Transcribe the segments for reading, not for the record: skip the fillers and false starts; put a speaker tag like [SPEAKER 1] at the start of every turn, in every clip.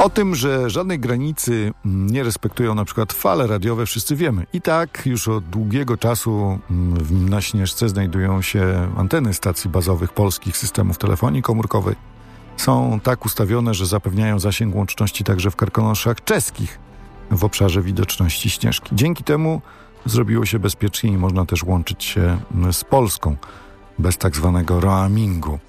[SPEAKER 1] O tym, że żadnej granicy nie respektują na przykład fale radiowe, wszyscy wiemy. I tak już od długiego czasu na Śnieżce znajdują się anteny stacji bazowych polskich systemów telefonii komórkowej. Są tak ustawione, że zapewniają zasięg łączności także w karkonoszach czeskich w obszarze widoczności Śnieżki. Dzięki temu zrobiło się bezpieczniej i można też łączyć się z Polską bez tak zwanego roamingu.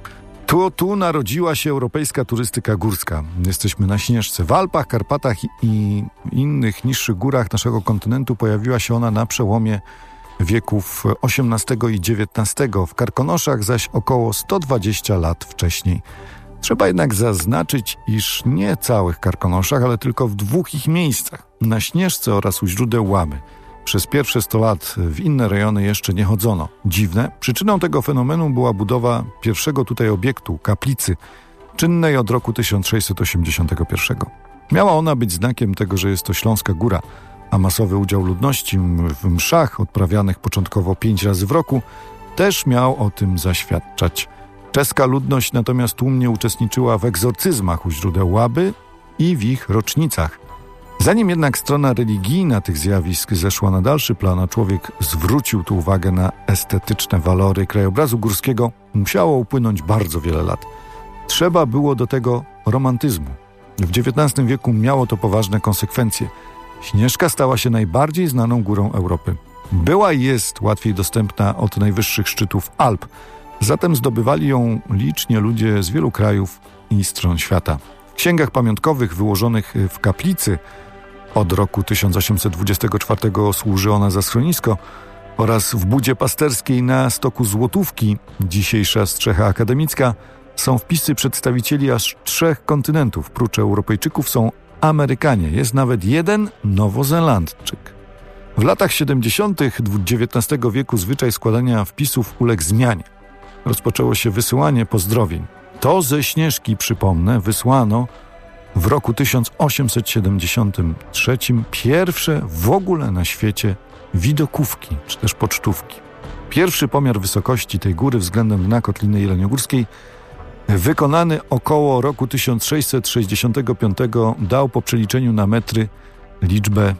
[SPEAKER 1] Tu narodziła się europejska turystyka górska. Jesteśmy na Śnieżce. W Alpach, Karpatach i innych niższych górach naszego kontynentu pojawiła się ona na przełomie wieków XVIII i XIX. W Karkonoszach zaś około 120 lat wcześniej. Trzeba jednak zaznaczyć, iż nie całych Karkonoszach, ale tylko w 2 ich miejscach. Na Śnieżce oraz u źródeł Łaby. Przez pierwsze 100 lat w inne rejony jeszcze nie chodzono. Dziwne, przyczyną tego fenomenu była budowa pierwszego tutaj obiektu, kaplicy, czynnej od roku 1681. Miała ona być znakiem tego, że jest to Śląska Góra, a masowy udział ludności w mszach odprawianych początkowo 5 razy w roku też miał o tym zaświadczać. Czeska ludność natomiast tłumnie uczestniczyła w egzorcyzmach u źródeł Łaby i w ich rocznicach. Zanim jednak strona religijna tych zjawisk zeszła na dalszy plan, a człowiek zwrócił tu uwagę na estetyczne walory krajobrazu górskiego, musiało upłynąć bardzo wiele lat. Trzeba było do tego romantyzmu. W XIX wieku miało to poważne konsekwencje. Śnieżka stała się najbardziej znaną górą Europy. Była i jest łatwiej dostępna od najwyższych szczytów Alp, zatem zdobywali ją licznie ludzie z wielu krajów i stron świata. W księgach pamiątkowych wyłożonych w kaplicy od roku 1824 służy ona za schronisko oraz w budzie pasterskiej na stoku Złotówki, dzisiejsza Strzecha Akademicka, są wpisy przedstawicieli aż 3 kontynentów. Prócz Europejczyków są Amerykanie. Jest nawet jeden Nowozelandczyk. W latach 70. XIX wieku zwyczaj składania wpisów uległ zmianie. Rozpoczęło się wysyłanie pozdrowień. To ze Śnieżki, przypomnę, wysłano w roku 1873 pierwsze w ogóle na świecie widokówki, czy też pocztówki. Pierwszy pomiar wysokości tej góry względem dna Kotliny Jeleniogórskiej wykonany około roku 1665 dał po przeliczeniu na metry liczbę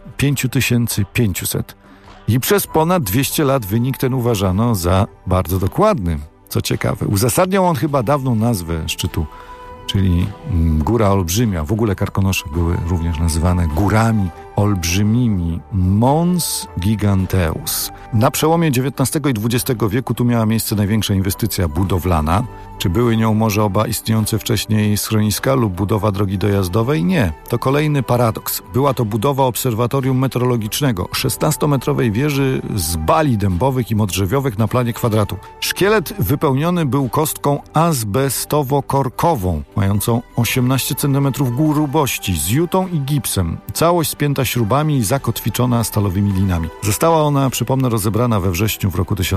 [SPEAKER 1] 5500. I przez ponad 200 lat wynik ten uważano za bardzo dokładny. Co ciekawe, uzasadniał on chyba dawną nazwę szczytu, czyli Góra Olbrzymia. W ogóle Karkonosze były również nazywane górami olbrzymimi, Mons Giganteus. Na przełomie XIX i XX wieku tu miała miejsce największa inwestycja budowlana. Czy były nią może oba istniejące wcześniej schroniska lub budowa drogi dojazdowej? Nie. To kolejny paradoks. Była to budowa obserwatorium meteorologicznego, 16-metrowej wieży z bali dębowych i modrzewiowych na planie kwadratu. Szkielet wypełniony był kostką azbestowo-korkową, mającą 18 cm grubości, z jutą i gipsem. Całość spięta śrubami i zakotwiczona stalowymi linami. Została ona, przypomnę, rozebrana we wrześniu w roku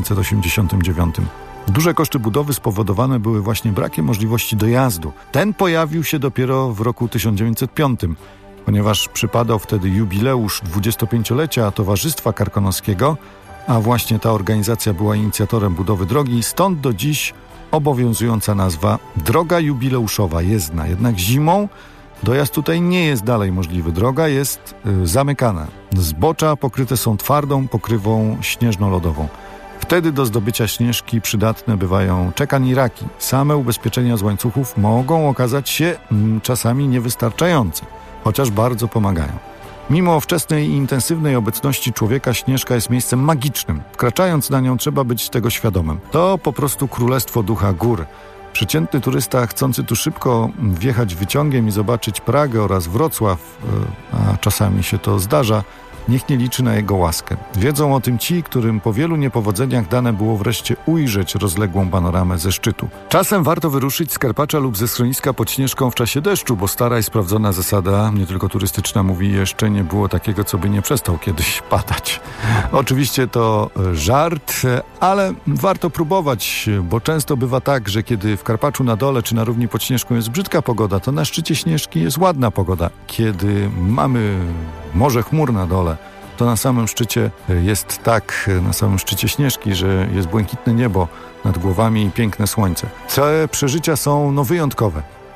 [SPEAKER 1] 1989. Duże koszty budowy spowodowane były właśnie brakiem możliwości dojazdu. Ten pojawił się dopiero w roku 1905, ponieważ przypadał wtedy jubileusz 25-lecia Towarzystwa Karkonoskiego, a właśnie ta organizacja była inicjatorem budowy drogi, stąd do dziś obowiązująca nazwa Droga Jubileuszowa Jezdna. Jednak zimą dojazd tutaj nie jest dalej możliwy. Droga jest zamykana. Zbocza pokryte są twardą pokrywą śnieżno-lodową. Wtedy do zdobycia Śnieżki przydatne bywają czekan i raki. Same ubezpieczenia z łańcuchów mogą okazać się czasami niewystarczające, chociaż bardzo pomagają. Mimo wczesnej i intensywnej obecności człowieka Śnieżka jest miejscem magicznym. Wkraczając na nią trzeba być tego świadomym. To po prostu królestwo ducha gór. Przeciętny turysta chcący tu szybko wjechać wyciągiem i zobaczyć Pragę oraz Wrocław, a czasami się to zdarza, niech nie liczy na jego łaskę. Wiedzą o tym ci, którym po wielu niepowodzeniach dane było wreszcie ujrzeć rozległą panoramę ze szczytu. Czasem warto wyruszyć z Karpacza lub ze schroniska pod Śnieżką w czasie deszczu, bo stara i sprawdzona zasada, nie tylko turystyczna, mówi: jeszcze nie było takiego, co by nie przestał kiedyś padać. Oczywiście to żart, ale warto próbować, bo często bywa tak, że kiedy w Karpaczu na dole czy na równi pod Śnieżką jest brzydka pogoda, to na szczycie Śnieżki jest ładna pogoda. Kiedy mamy morze chmur na dole, to na samym szczycie jest tak, na samym szczycie Śnieżki, że jest błękitne niebo nad głowami i piękne słońce. Te przeżycia są wyjątkowe.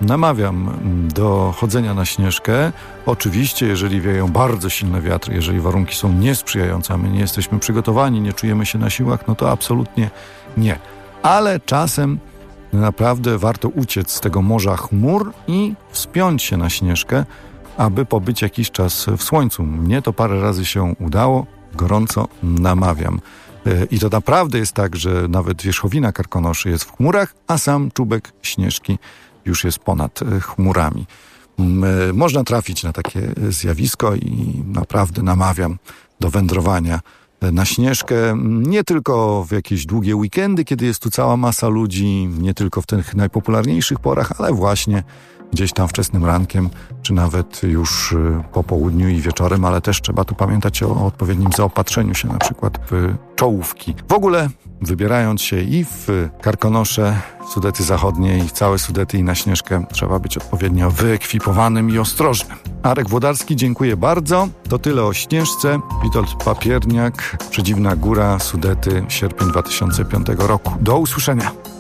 [SPEAKER 1] namawiam do chodzenia na Śnieżkę. Oczywiście, jeżeli wieją bardzo silne wiatry, jeżeli warunki są niesprzyjające, a my nie jesteśmy przygotowani, nie czujemy się na siłach, no to absolutnie nie. Ale czasem naprawdę warto uciec z tego morza chmur i wspiąć się na Śnieżkę, aby pobyć jakiś czas w słońcu. Mnie to parę razy się udało, gorąco namawiam. I to naprawdę jest tak, że nawet wierzchowina Karkonoszy jest w chmurach, a sam czubek Śnieżki już jest ponad chmurami. Można trafić na takie zjawisko i naprawdę namawiam do wędrowania na Śnieżkę, nie tylko w jakieś długie weekendy, kiedy jest tu cała masa ludzi, nie tylko w tych najpopularniejszych porach, ale właśnie gdzieś tam wczesnym rankiem, czy nawet już po południu i wieczorem, ale też trzeba tu pamiętać o odpowiednim zaopatrzeniu się, na przykład w czołówki. W ogóle wybierając się i w Karkonosze, w Sudety Zachodnie i w całe Sudety i na Śnieżkę trzeba być odpowiednio wyekwipowanym i ostrożnym. Arek Włodarski, dziękuję bardzo. To tyle o Śnieżce. Witold Papierniak, Przedziwna Góra, Sudety, sierpień 2005 roku. Do usłyszenia.